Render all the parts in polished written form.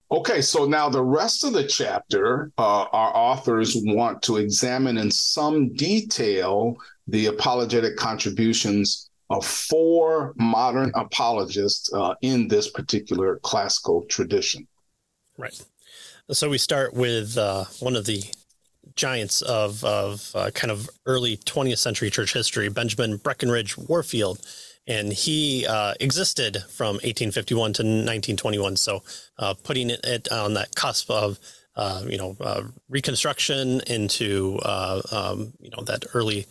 Okay, so now the rest of the chapter, our authors want to examine in some detail the apologetic contributions of four modern apologists in this particular classical tradition. Right. So we start with one of the giants of kind of early 20th century church history, Benjamin Breckinridge Warfield. And he existed from 1851 to 1921. So putting it on that cusp of, Reconstruction into, that early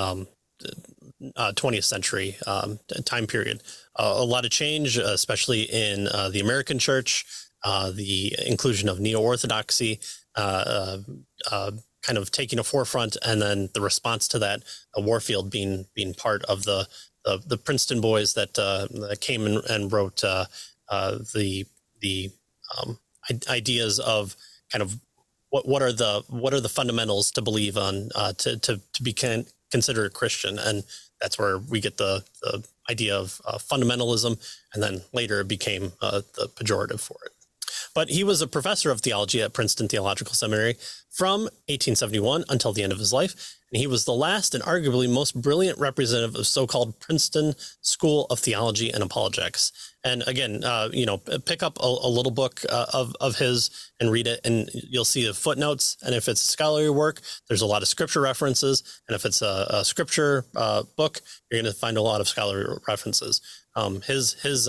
20th century time period. A lot of change, especially in the American church, the inclusion of neo-orthodoxy, kind of taking a forefront, and then the response to that, Warfield being part of the Princeton boys that came and wrote the ideas of kind of what are the fundamentals to believe on to be considered a Christian, and that's where we get the idea of fundamentalism, and then later it became the pejorative for it. But he was a professor of theology at Princeton Theological Seminary from 1871 until the end of his life. And he was the last and arguably most brilliant representative of so-called Princeton School of Theology and Apologetics. And again, pick up a little book of his and read it, and you'll see the footnotes. And if it's scholarly work, there's a lot of scripture references. And if it's a scripture book, you're going to find a lot of scholarly references. His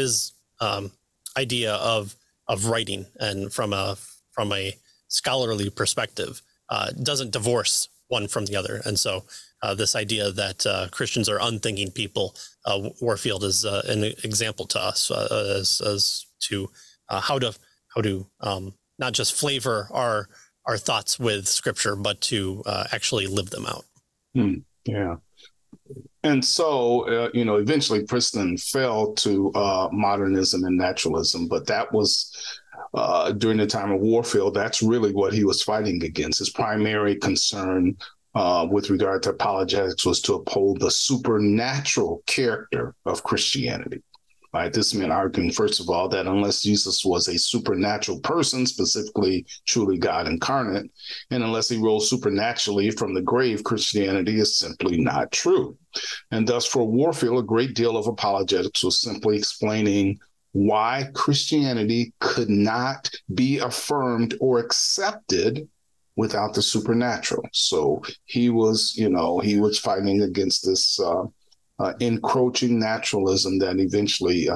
idea of writing and from a scholarly perspective doesn't divorce one from the other. And so this idea that Christians are unthinking people, Warfield is an example to us as to how to not just flavor our thoughts with scripture, but to actually live them out. Yeah. And so, eventually Princeton fell to modernism and naturalism, but that was during the time of Warfield. That's really what he was fighting against. His primary concern with regard to apologetics was to uphold the supernatural character of Christianity. Right? This meant arguing, first of all, that unless Jesus was a supernatural person, specifically truly God incarnate, and unless he rose supernaturally from the grave, Christianity is simply not true. And thus, for Warfield, a great deal of apologetics was simply explaining why Christianity could not be affirmed or accepted without the supernatural. So he was fighting against this encroaching naturalism that eventually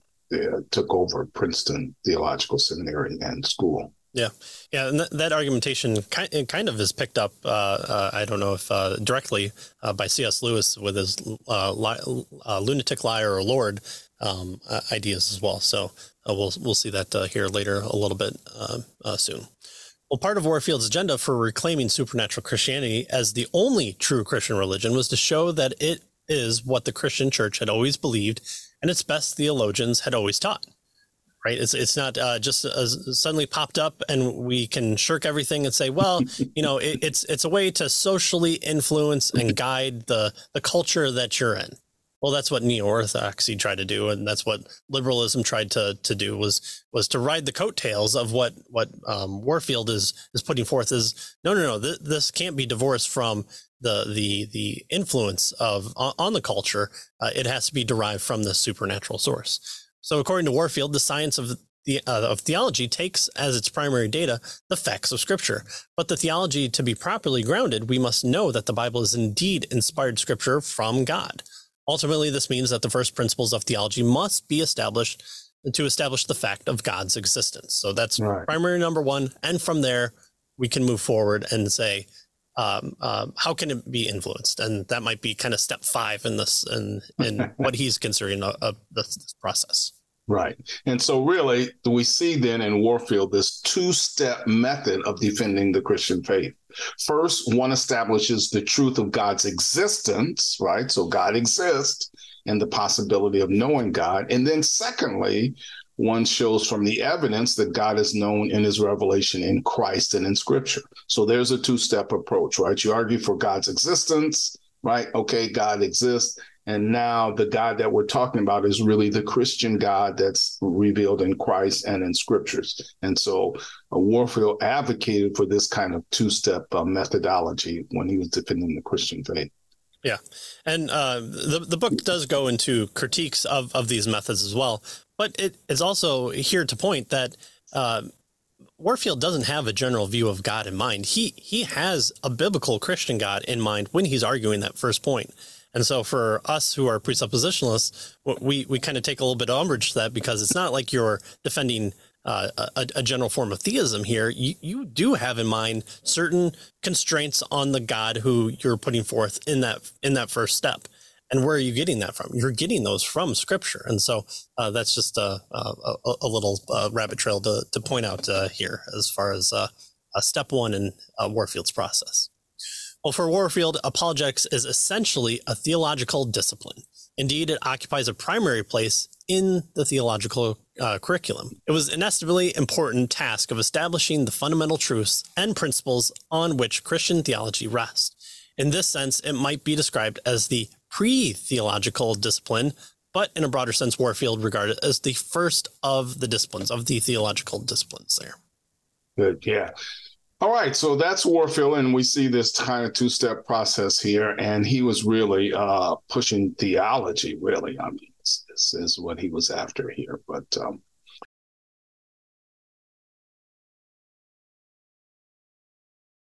took over Princeton Theological Seminary and School. Yeah, and that argumentation kind of is picked up. I don't know if directly by C.S. Lewis with his lunatic liar or Lord ideas as well. So we'll see that here later a little bit soon. Well, part of Warfield's agenda for reclaiming supernatural Christianity as the only true Christian religion was to show that it is what the Christian church had always believed and its best theologians had always taught. Right. It's not just suddenly popped up and we can shirk everything and say, well, it's a way to socially influence and guide the culture that you're in. Well, that's what neo-orthodoxy tried to do. And that's what liberalism tried to do was to ride the coattails of what Warfield is putting forth is no. This can't be divorced from the influence on the culture. It has to be derived from the supernatural source. So according to Warfield, the science of theology takes as its primary data the facts of Scripture. But the theology to be properly grounded, we must know that the Bible is indeed inspired Scripture from God. Ultimately, this means that the first principles of theology must be established to establish the fact of God's existence. So that's right. Primary number one. And from there, we can move forward and say, how can it be influenced? And that might be kind of step 5 in this, in what he's considering this process. Right. And so really, we see then in Warfield this 2-step method of defending the Christian faith. First, one establishes the truth of God's existence, right? So God exists and the possibility of knowing God. And then secondly, one shows from the evidence that God is known in his revelation in Christ and in Scripture. So there's a 2-step approach, right? You argue for God's existence, right? Okay, God exists. And now the God that we're talking about is really the Christian God that's revealed in Christ and in scriptures. And so Warfield advocated for this kind of two-step methodology when he was defending the Christian faith. Yeah. And the book does go into critiques of these methods as well. But it is also here to point that Warfield doesn't have a general view of God in mind. He has a biblical Christian God in mind when he's arguing that first point. And so for us who are presuppositionalists, we kind of take a little bit of umbrage to that, because it's not like you're defending a general form of theism here. You do have in mind certain constraints on the God who you're putting forth in that first step. And where are you getting that from? You're getting those from Scripture. And so that's just a little rabbit trail to point out here as far as step one in Warfield's process. Well, for Warfield, apologetics is essentially a theological discipline. Indeed, it occupies a primary place in the theological curriculum. It was an inestimably important task of establishing the fundamental truths and principles on which Christian theology rests. In this sense, it might be described as the pre-theological discipline, but in a broader sense, Warfield regarded as the first of the disciplines, of the theological disciplines there. Good, yeah. All right, so that's Warfield, and we see this kind of two-step process here, and he was really pushing theology, really. I mean, this is what he was after here. But